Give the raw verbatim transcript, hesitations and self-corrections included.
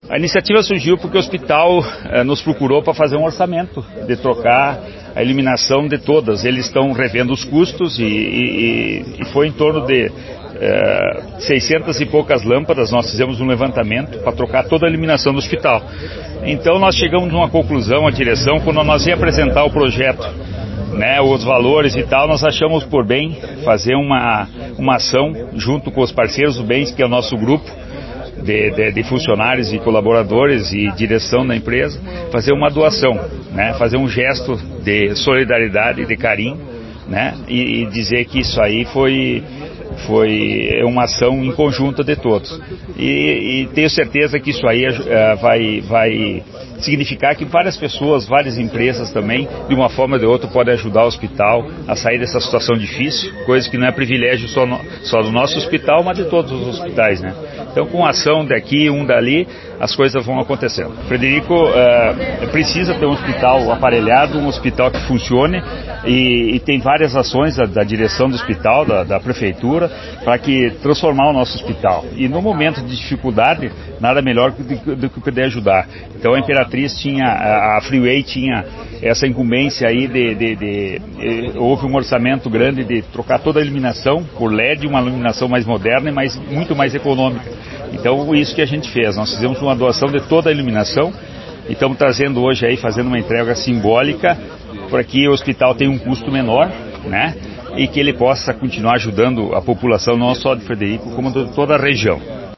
A iniciativa surgiu porque o hospital eh, nos procurou para fazer um orçamento de trocar a iluminação de todas. Eles estão revendo os custos e, e, e foi em torno de eh, seiscentas e poucas lâmpadas. Nós fizemos um levantamento para trocar toda a iluminação do hospital. Então nós chegamos a uma conclusão, a direção, quando nós ia apresentar o projeto, né, os valores e tal, nós achamos por bem fazer uma, uma ação junto com os parceiros do Bens, que é o nosso grupo De, de, de funcionários e colaboradores e direção da empresa, fazer uma doação, né? Fazer um gesto de solidariedade, de carinho, né? E, e dizer que isso aí foi, foi uma ação em conjunto de todos. E, e tenho certeza que isso aí uh, vai, vai significar que várias pessoas, várias empresas também, de uma forma ou de outra, podem ajudar o hospital a sair dessa situação difícil, coisa que não é privilégio só, no, só do nosso hospital, mas de todos os hospitais, né? Então, com ação daqui, um dali, as coisas vão acontecendo. Frederico uh, precisa ter um hospital aparelhado, um hospital que funcione, e, e tem várias ações da, da direção do hospital, da, da prefeitura, para que transformar o nosso hospital. E no momento de dificuldade, nada melhor do, do que poder ajudar. Então, a Imperatriz tinha, a, a Freeway tinha essa incumbência aí de, de, de, de, houve um orçamento grande de trocar toda a iluminação por L E D, uma iluminação mais moderna e mais, muito mais econômica. Então, isso que a gente fez, nós fizemos uma doação de toda a iluminação e estamos trazendo hoje aí, fazendo uma entrega simbólica para que o hospital tenha um custo menor, né? E que ele possa continuar ajudando a população não só de Frederico, como de toda a região.